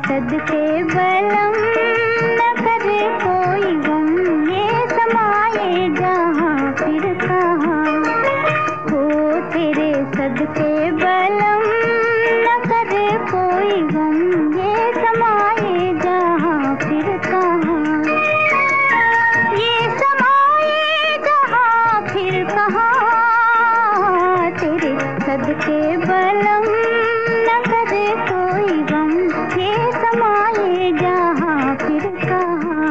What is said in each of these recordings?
सदके बलम न करे कोई गम, ये समाए जहाँ फिर कहाँ हो तेरे सदके बलम न करे कोई गम, ये समाए जहाँ फिर कहाँ, ये समाए जहाँ फिर कहाँ तेरे सदके बलम न करे कोई गम, ये समाए जहाँ फिर कहाँ।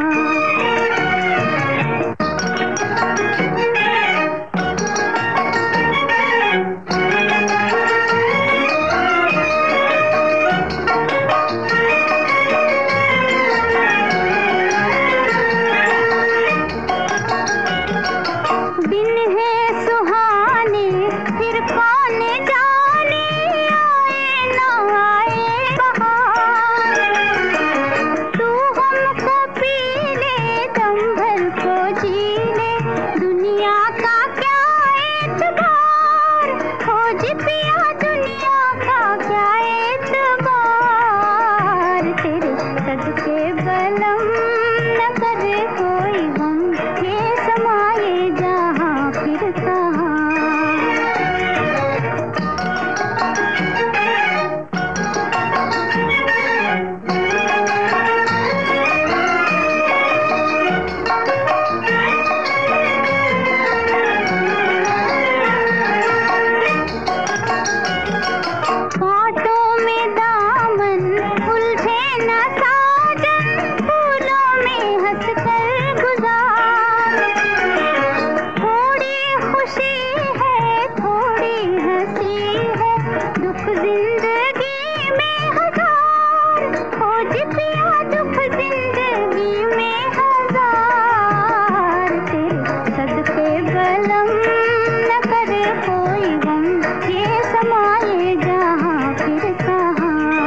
दिन है सुहाने फिर कौन जाने, आए ना आए बहार, तू हमको पी ले दम भर को जी ले, दुनिया का क्या एतबार, खोज पिया दुनिया का क्या एतबार, तेरे सदके बलम न करे कोई गम, ये समाए जहाँ फिर कहाँ। कांटों में दामन उलझे न साजन, फूलों में हंस कर गुजार, थोड़ी खुशी है थोड़ी हंसी है, दुख जिंदगी में हजार, खोज पिया दुख जिंदगी में हजार, तेरे सदके बलम न करे कोई गम, ये समाए जहाँ फिर कहाँ।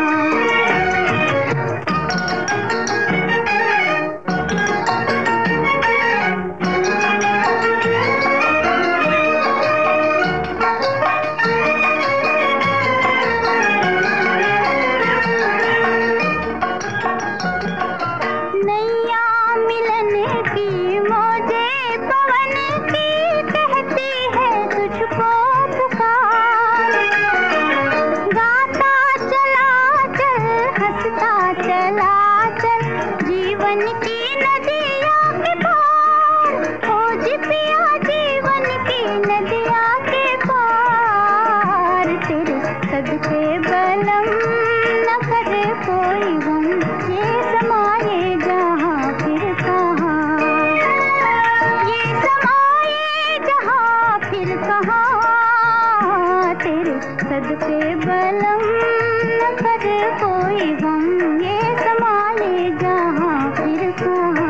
नैया मिलन की मौजे पवन की, कहती है तुझको पुकार, गाता चला चल हंसता चला चल, जीवन की नदिया के पार, खोज पिया जीवन की नदिया के पार, तेरे सदके बलम न करे कोई गम, ये समाए जहाँ फिर कहाँ, ये समाए जहाँ फिर कहाँ, तेरे सदके बलम न करे कोई गम, ये समाए जहाँ फिर कहाँ।